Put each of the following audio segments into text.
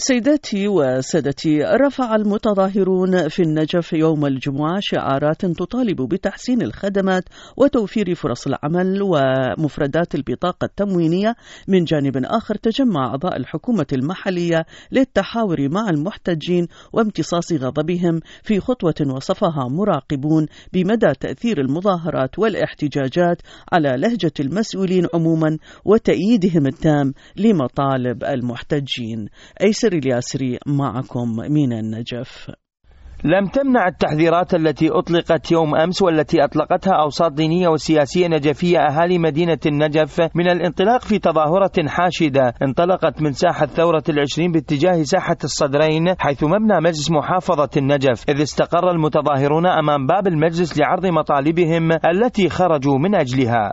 سيداتي وسادتي، رفع المتظاهرون في النجف يوم الجمعة شعارات تطالب بتحسين الخدمات وتوفير فرص العمل ومفردات البطاقة التموينية. من جانب آخر تجمع أعضاء الحكومة المحلية للتحاور مع المحتجين وامتصاص غضبهم في خطوة وصفها مراقبون بمدى تأثير المظاهرات والاحتجاجات على لهجة المسؤولين عموما وتأييدهم التام لمطالب المحتجين. أيسر الياسري معكم من النجف. لم تمنع التحذيرات التي أطلقت يوم أمس والتي أطلقتها أوساط دينية وسياسية نجفية أهالي مدينة النجف من الانطلاق في تظاهرة حاشدة انطلقت من ساحة ثورة العشرين باتجاه ساحة الصدرين حيث مبنى مجلس محافظة النجف، إذ استقر المتظاهرون أمام باب المجلس لعرض مطالبهم التي خرجوا من أجلها.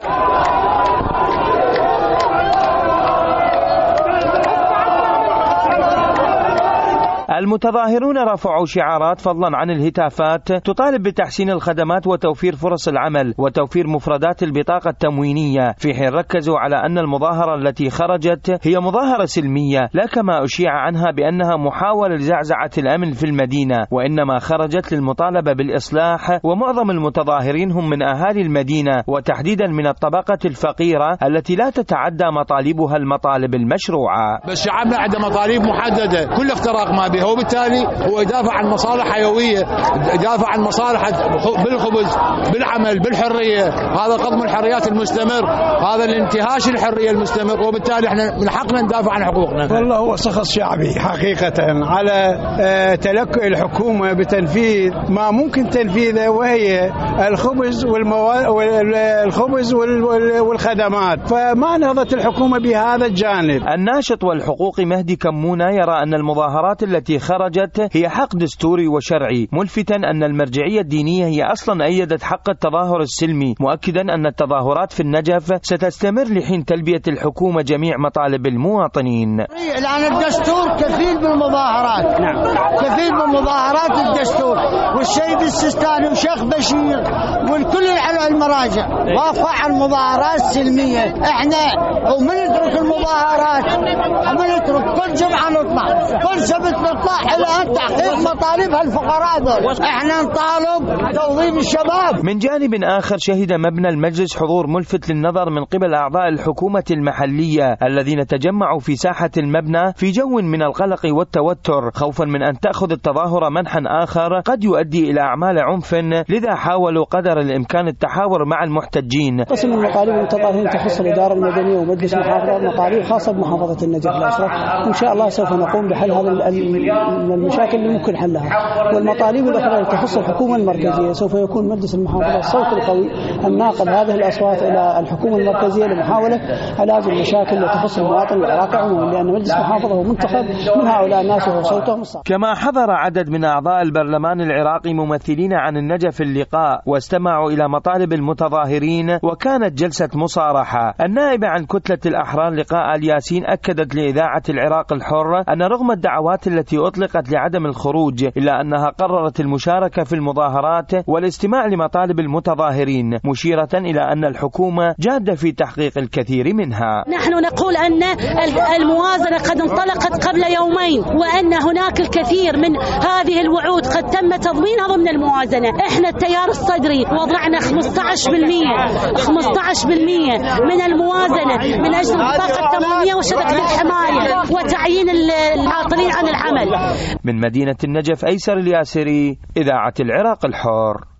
المتظاهرون رفعوا شعارات فضلا عن الهتافات تطالب بتحسين الخدمات وتوفير فرص العمل وتوفير مفردات البطاقة التموينية، في حين ركزوا على أن المظاهرة التي خرجت هي مظاهرة سلمية لا كما أشيع عنها بأنها محاولة لزعزعة الأمن في المدينة، وإنما خرجت للمطالبة بالإصلاح. ومعظم المتظاهرين هم من أهالي المدينة وتحديدا من الطبقة الفقيرة التي لا تتعدى مطالبها المطالب المشروعة. بس شعبنا عنده مطالب محددة كل اختراق ما به، وبالتالي هو يدافع عن مصالح حيوية، يدافع عن مصالح بالخبز بالعمل بالحرية. هذا قضم الحريات المستمر، هذا الانتهاش الحرية المستمر، وبالتالي احنا من حقنا ندافع عن حقوقنا. والله هو شخص شعبي حقيقة على تلقي الحكومة بتنفيذ ما ممكن تنفيذه، وهي الخبز والخدمات، فما نهضت الحكومة بهذا الجانب. الناشط والحقوقي مهدي كمونة يرى أن المظاهرات التي خرجت هي حق دستوري وشرعي، ملفتا أن المرجعية الدينية هي أصلا أيدت حق التظاهر السلمي، مؤكدا أن التظاهرات في النجف ستستمر لحين تلبية الحكومة جميع مطالب المواطنين. لأن الدستور كفيل بالمظاهرات، كفيل بالمظاهرات الدستور، والسيد السيستاني وشيخ بشير والكل المراجع وافق على المظاهرات السلمية. احنا ومن نترك المظاهرات ومن نترك كل جمعة نطلع، كل سبت نطلع إلى أن تحقيق مطالب هالفقراء دول. احنا نطالب توظيف الشباب. من جانب آخر شهد مبنى المجلس حضور ملفت للنظر من قبل أعضاء الحكومة المحلية الذين تجمعوا في ساحة المبنى في جو من القلق والتوتر، خوفا من أن تأخذ التظاهر منحا آخر قد يؤدي إلى أعمال عنف، لذا حاولوا قدر الإمكان التحاور مع المحتجين. قسم المطالب المتظاهرين تخص الإدارة المدنية ومجلس المحافظة مطالب خاصة بمحافظة النجف الأشرف، وإن شاء الله سوف نقوم بحل هذا المشاكل اللي ممكن حلها. والمطالب الأخرى تخص الحكومة المركزية سوف يكون مجلس المحافظة الصوت القوي الناقل هذه الأصوات إلى الحكومة المركزية لمحاولة علاج المشاكل التي تخص المواطن العراقي عموما، لأن مجلس المحافظة هو منتخب من هؤلاء الناس وهو صوتهم الصعب. كما حضر عدد من أعضاء البرلمان العراقي ممثلين عن النجف اللقاء واستمعوا إلى مطالب المتظاهرين، وكانت جلسة مصارحة. النائبة عن كتلة الأحرار لقاء الياسين أكدت لإذاعة العراق الحر أن رغم الدعوات التي أطلقت لعدم الخروج إلا أنها قررت المشاركة في المظاهرات والاستماع لمطالب المتظاهرين، مشيرة إلى أن الحكومة جادة في تحقيق الكثير منها. نحن نقول أن الموازنة قد انطلقت قبل يومين، وأن هناك الكثير من هذه الوعود قد تم تضمينها ضمن الموازنة. احنا التيار الصدري وضعنا 15% من الموازنة من أجل البطاقة التموينية وشبكة الحماية وتعيين العاطلين عن العمل. من مدينة النجف أيسر الياسري، إذاعة العراق الحر.